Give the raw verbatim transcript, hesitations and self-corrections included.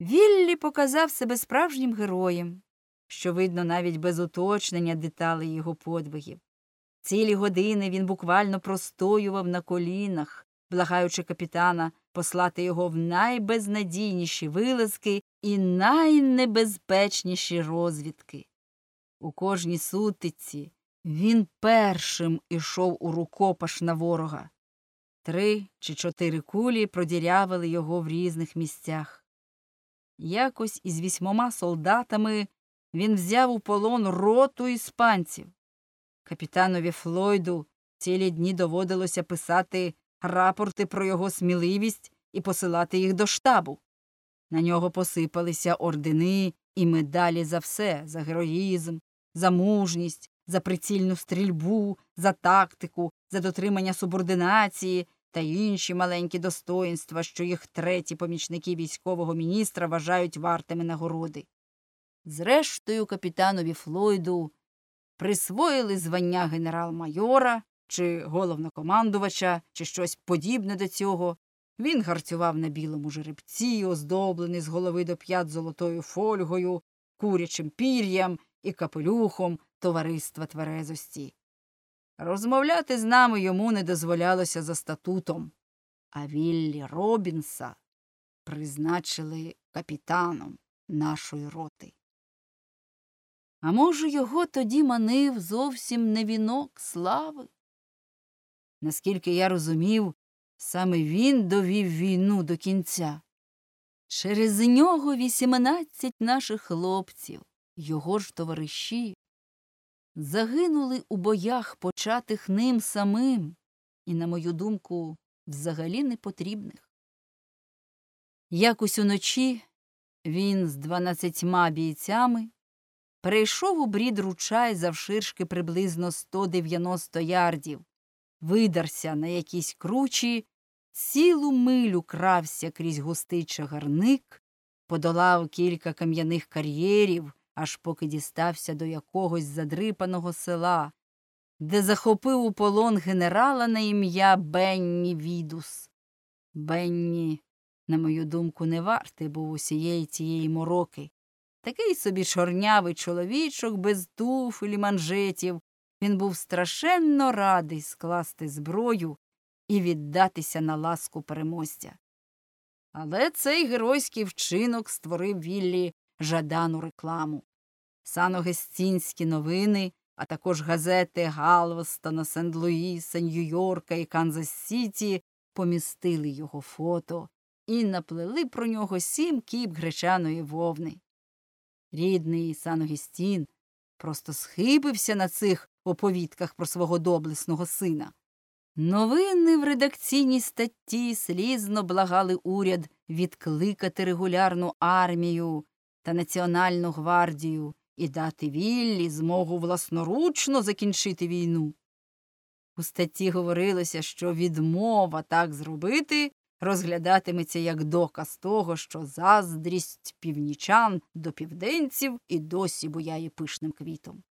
Віллі показав себе справжнім героєм, що видно навіть без уточнення деталей його подвигів. Цілі години він буквально простоював на колінах, благаючи капітана послати його в найбезнадійніші вилазки і найнебезпечніші розвідки. У кожній сутиці він першим ішов у рукопаш на ворога. Три чи чотири кулі продірявили його в різних місцях. Якось із вісьмома солдатами він взяв у полон роту іспанців. Капітанові Флойду цілі дні доводилося писати рапорти про його сміливість і посилати їх до штабу. На нього посипалися ордени і медалі за все – за героїзм, за мужність, за прицільну стрільбу, за тактику, за дотримання субординації та інші маленькі достоїнства, що їх треті помічники військового міністра вважають вартими нагороди. Зрештою, капітанові Флойду присвоїли звання генерал-майора чи головнокомандувача, чи щось подібне до цього. Він гарцював на білому жеребці, оздоблений з голови до п'ят золотою фольгою, курячим пір'ям і капелюхом товариства тверезості. Розмовляти з нами йому не дозволялося за статутом, а Віллі Робінса призначили капітаном нашої роти. А може, його тоді манив зовсім не вінок слави? Наскільки я розумів, саме він довів війну до кінця. Через нього вісімнадцять наших хлопців, його ж товариші, загинули у боях, початих ним самим, і, на мою думку, взагалі непотрібних. Якось уночі він з дванадцятьма бійцями перейшов у брід ручай завширшки приблизно сто дев'яносто ярдів, видарся на якійсь кручі, цілу милю крався крізь густий чагарник, подолав кілька кам'яних кар'єрів, аж поки дістався до якогось задрипаного села, де захопив у полон генерала на ім'я Бенні Відус. Бенні, на мою думку, не вартий був усієї цієї мороки. Такий собі чорнявий чоловічок без туфель і манжетів. Він був страшенно радий скласти зброю і віддатися на ласку переможця. Але цей геройський вчинок створив Віллі жадану рекламу. Саногестінські новини, а також газети Галвестона, Сент-Луїса, Нью-Йорка і Канзас-Сіті помістили його фото і наплели про нього сім кіп гречаної вовни. Рідний Сан-Огістін просто схибився на цих оповідках про свого доблесного сина. Новини в редакційній статті слізно благали уряд відкликати регулярну армію та Національну гвардію і дати Віллі змогу власноручно закінчити війну. У статті говорилося, що відмова так зробити розглядатиметься як доказ того, що заздрість північан до південців і досі буяє пишним квітом.